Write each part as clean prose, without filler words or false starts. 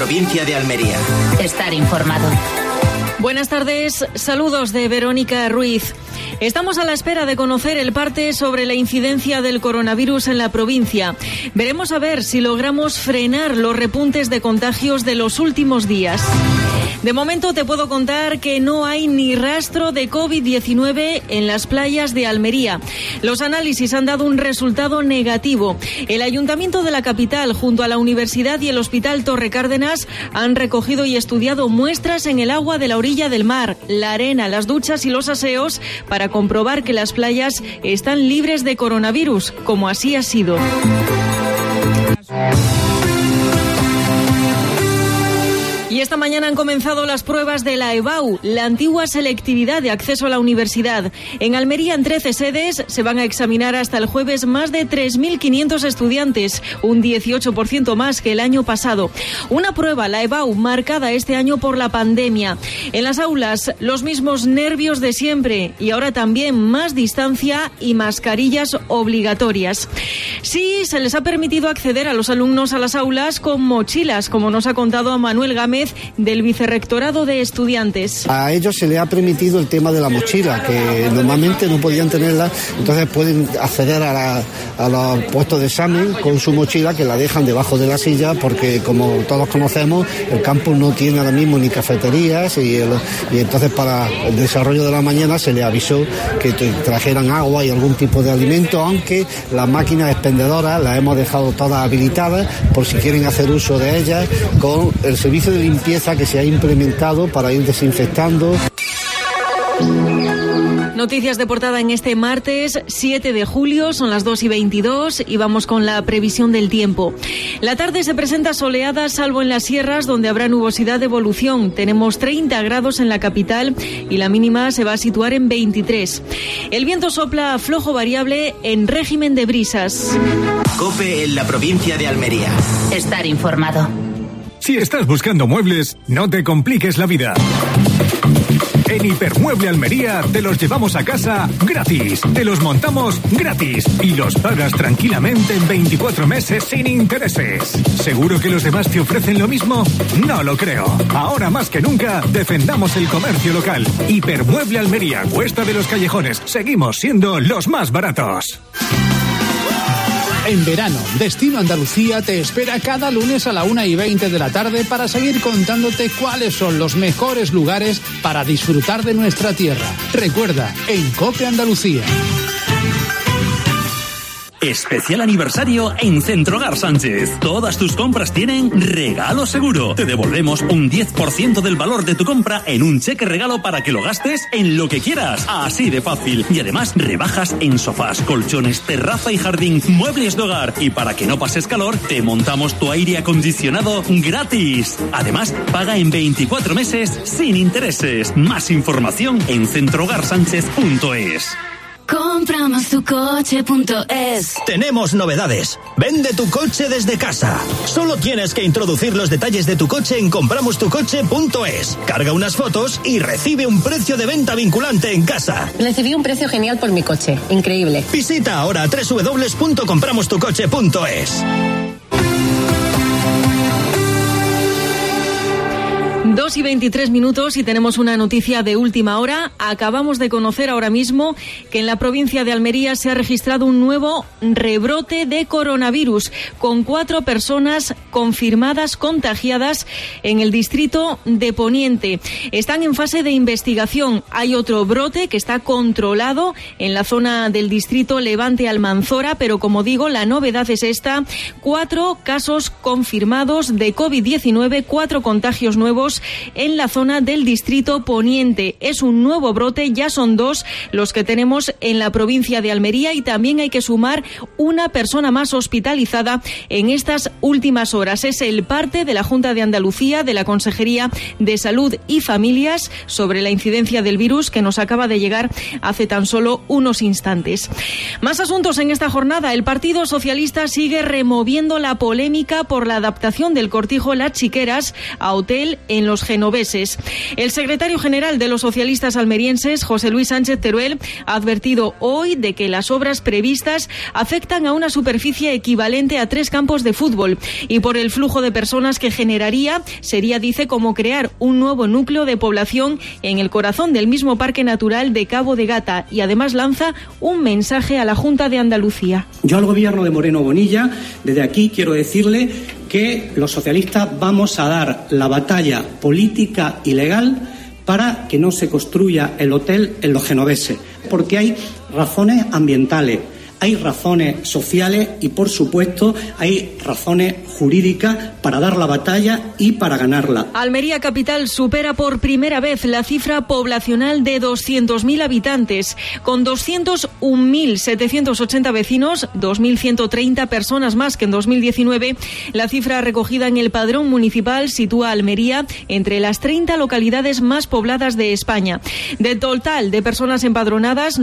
provincia de Almería. Estar informado. Buenas tardes, saludos de Verónica Ruiz. Estamos a la espera de conocer el parte sobre la incidencia del coronavirus en la provincia. Veremos a ver si logramos frenar los repuntes de contagios de los últimos días. De momento te puedo contar que no hay ni rastro de COVID-19 en las playas de Almería. Los análisis han dado un resultado negativo. El Ayuntamiento de la capital, junto a la Universidad y el Hospital Torre Cárdenas, han recogido y estudiado muestras en el agua de la orilla del mar, la arena, las duchas y los aseos para comprobar que las playas están libres de coronavirus, como así ha sido. Y esta mañana han comenzado las pruebas de la EBAU, la antigua selectividad de acceso a la universidad. En Almería, en 13 sedes, se van a examinar hasta el jueves más de 3.500 estudiantes, un 18% más que el año pasado. Una prueba, la EBAU, marcada este año por la pandemia. En las aulas, los mismos nervios de siempre y ahora también más distancia y mascarillas obligatorias. Sí, se les ha permitido acceder a los alumnos a las aulas con mochilas, como nos ha contado Manuel Gámez, del Vicerrectorado de Estudiantes. A ellos se les ha permitido el tema de la mochila, que normalmente no podían tenerla, entonces pueden acceder a los puestos de examen con su mochila, que la dejan debajo de la silla, porque como todos conocemos, el campus no tiene ahora mismo ni cafeterías y entonces para el desarrollo de la mañana se les avisó que trajeran agua y algún tipo de alimento, aunque las máquinas expendedoras las hemos dejado todas habilitadas por si quieren hacer uso de ellas, con el servicio de limpieza que se ha implementado para ir desinfectando. Noticias de portada en este martes 7 de julio, son las 2:22 y vamos con la previsión del tiempo. La tarde se presenta soleada, salvo en las sierras, donde habrá nubosidad de evolución. Tenemos 30 grados en la capital y la mínima se va a situar en 23. El viento sopla flojo variable en régimen de brisas. COPE en la provincia de Almería. Estar informado. Si estás buscando muebles, no te compliques la vida. En Hipermueble Almería te los llevamos a casa gratis, te los montamos gratis y los pagas tranquilamente en 24 meses sin intereses. ¿Seguro que los demás te ofrecen lo mismo? No lo creo. Ahora más que nunca, defendamos el comercio local. Hipermueble Almería, Cuesta de los Callejones. Seguimos siendo los más baratos. En verano, Destino Andalucía te espera cada lunes a la 1:20 de la tarde para seguir contándote cuáles son los mejores lugares para disfrutar de nuestra tierra. Recuerda, en COPE Andalucía. Especial aniversario en Centrogar Sánchez. Todas tus compras tienen regalo seguro. Te devolvemos un 10% del valor de tu compra en un cheque regalo para que lo gastes en lo que quieras. Así de fácil. Y además, rebajas en sofás, colchones, terraza y jardín, muebles de hogar. Y para que no pases calor, te montamos tu aire acondicionado gratis. Además, paga en 24 meses sin intereses. Más información en centrogarsánchez.es. Compramostucoche.es. Tenemos novedades. Vende tu coche desde casa. Solo tienes que introducir los detalles de tu coche en compramostucoche.es. Carga unas fotos y recibe un precio de venta vinculante en casa. Recibí un precio genial por mi coche. Increíble. Visita ahora www.compramostucoche.es. 2:23 y tenemos una noticia de última hora. Acabamos de conocer ahora mismo que en la provincia de Almería se ha registrado un nuevo rebrote de coronavirus, con 4 personas confirmadas contagiadas en el distrito de Poniente. Están en fase de investigación. Hay otro brote que está controlado en la zona del distrito Levante Almanzora, pero como digo, la novedad es esta: 4 casos confirmados de COVID-19, 4 contagios nuevos en la zona del distrito Poniente. Es un nuevo brote, ya son 2 los que tenemos en la provincia de Almería y también hay que sumar una persona más hospitalizada en estas últimas horas. Es el parte de la Junta de Andalucía, de la Consejería de Salud y Familias, sobre la incidencia del virus, que nos acaba de llegar hace tan solo unos instantes. Más asuntos en esta jornada. El Partido Socialista sigue removiendo la polémica por la adaptación del cortijo Las Chiqueras a hotel en en los genoveses. El secretario general de los socialistas almerienses, José Luis Sánchez Teruel, ha advertido hoy de que las obras previstas afectan a una superficie equivalente a 3 campos de fútbol y por el flujo de personas que generaría, sería, dice, como crear un nuevo núcleo de población en el corazón del mismo Parque Natural de Cabo de Gata, y además lanza un mensaje a la Junta de Andalucía. Yo al gobierno de Moreno Bonilla, desde aquí quiero decirle que los socialistas vamos a dar la batalla política y legal para que no se construya el hotel en los genoveses, porque hay razones ambientales, hay razones sociales y, por supuesto, hay razones jurídicas para dar la batalla y para ganarla. Almería capital supera por primera vez la cifra poblacional de 200.000 habitantes. Con 201.780 vecinos, 2.130 personas más que en 2019, la cifra recogida en el padrón municipal sitúa a Almería entre las 30 localidades más pobladas de España. Del total de personas empadronadas,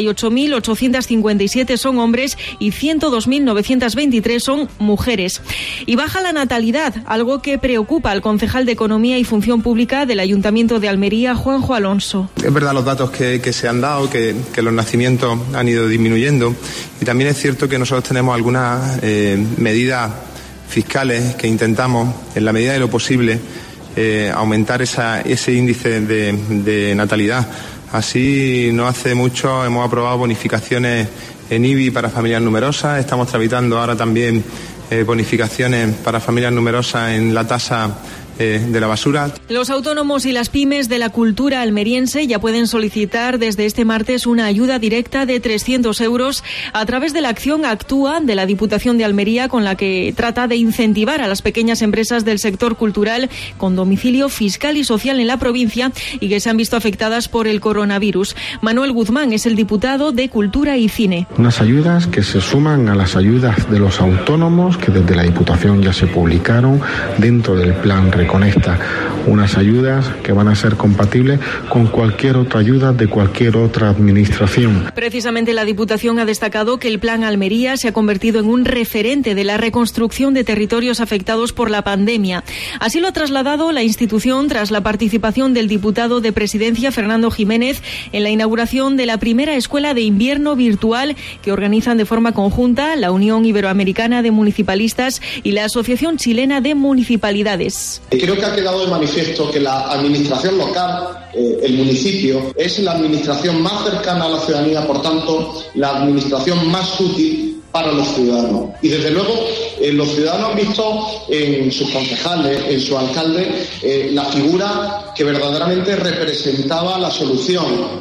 98.857 son hombres y 102.923 son mujeres. Y baja la natalidad, algo que preocupa al concejal de Economía y Función Pública del Ayuntamiento de Almería, Juanjo Alonso. Es verdad los datos que se han dado, que los nacimientos han ido disminuyendo, y también es cierto que nosotros tenemos algunas medidas fiscales que intentamos, en la medida de lo posible, aumentar ese índice de natalidad. Así, no hace mucho hemos aprobado bonificaciones en IBI para familias numerosas. Estamos tramitando ahora también bonificaciones para familias numerosas en la tasa de la basura. Los autónomos y las pymes de la cultura almeriense ya pueden solicitar desde este martes una ayuda directa de 300 euros a través de la acción Actúa de la Diputación de Almería, con la que trata de incentivar a las pequeñas empresas del sector cultural con domicilio fiscal y social en la provincia y que se han visto afectadas por el coronavirus. Manuel Guzmán es el diputado de Cultura y Cine. Unas ayudas que se suman a las ayudas de los autónomos que desde la Diputación ya se publicaron dentro del plan Conecta, unas ayudas que van a ser compatibles con cualquier otra ayuda de cualquier otra administración. Precisamente la Diputación ha destacado que el Plan Almería se ha convertido en un referente de la reconstrucción de territorios afectados por la pandemia. Así lo ha trasladado la institución tras la participación del diputado de Presidencia, Fernando Jiménez, en la inauguración de la primera escuela de invierno virtual que organizan de forma conjunta la Unión Iberoamericana de Municipalistas y la Asociación Chilena de Municipalidades. Creo que ha quedado de manifiesto que la administración local, el municipio, es la administración más cercana a la ciudadanía, por tanto, la administración más útil para los ciudadanos. Y desde luego, los ciudadanos han visto en sus concejales, en su alcalde, la figura que verdaderamente representaba la solución.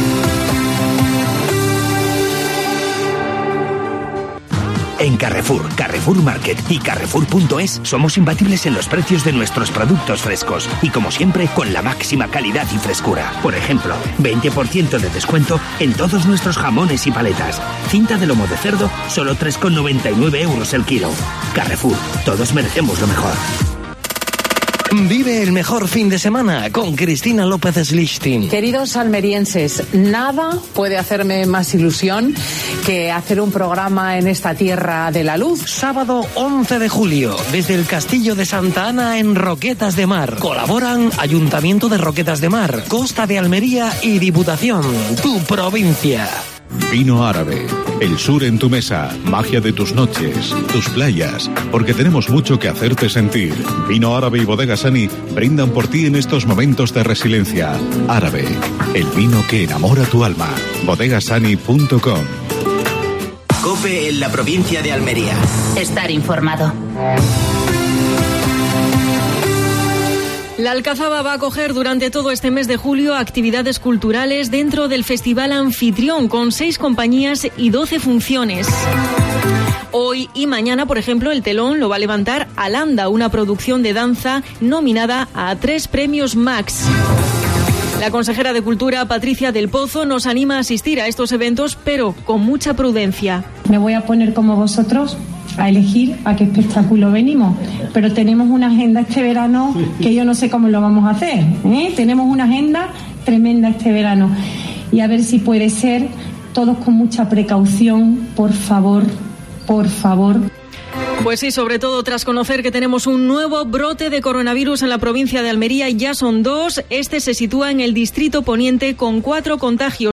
En Carrefour, Carrefour Market y Carrefour.es somos imbatibles en los precios de nuestros productos frescos y, como siempre, con la máxima calidad y frescura. Por ejemplo, 20% de descuento en todos nuestros jamones y paletas. Cinta de lomo de cerdo, solo 3,99 euros el kilo. Carrefour, todos merecemos lo mejor. Vive el mejor fin de semana con Cristina López Schlichting. Queridos almerienses, nada puede hacerme más ilusión que hacer un programa en esta tierra de la luz. Sábado 11 de julio, desde el Castillo de Santa Ana en Roquetas de Mar. Colaboran Ayuntamiento de Roquetas de Mar, Costa de Almería y Diputación, tu provincia. Vino Árabe, el sur en tu mesa, magia de tus noches, tus playas, porque tenemos mucho que hacerte sentir. Vino Árabe y Bodega Sani brindan por ti en estos momentos de resiliencia. Árabe, el vino que enamora tu alma. Bodegasani.com. COPE en la provincia de Almería. Estar informado. La Alcazaba va a acoger durante todo este mes de julio actividades culturales dentro del Festival Anfitrión, con 6 compañías y 12 funciones. Hoy y mañana, por ejemplo, el telón lo va a levantar Alanda, una producción de danza nominada a 3 premios Max. La consejera de Cultura, Patricia del Pozo, nos anima a asistir a estos eventos, pero con mucha prudencia. Me voy a poner como vosotros a elegir a qué espectáculo venimos, pero tenemos una agenda este verano que yo no sé cómo lo vamos a hacer, ¿eh? Tenemos una agenda tremenda este verano y a ver si puede ser todos con mucha precaución, por favor, por favor. Pues sí, sobre todo tras conocer que tenemos un nuevo brote de coronavirus en la provincia de Almería, ya son 2. Este se sitúa en el distrito poniente con 4 contagios.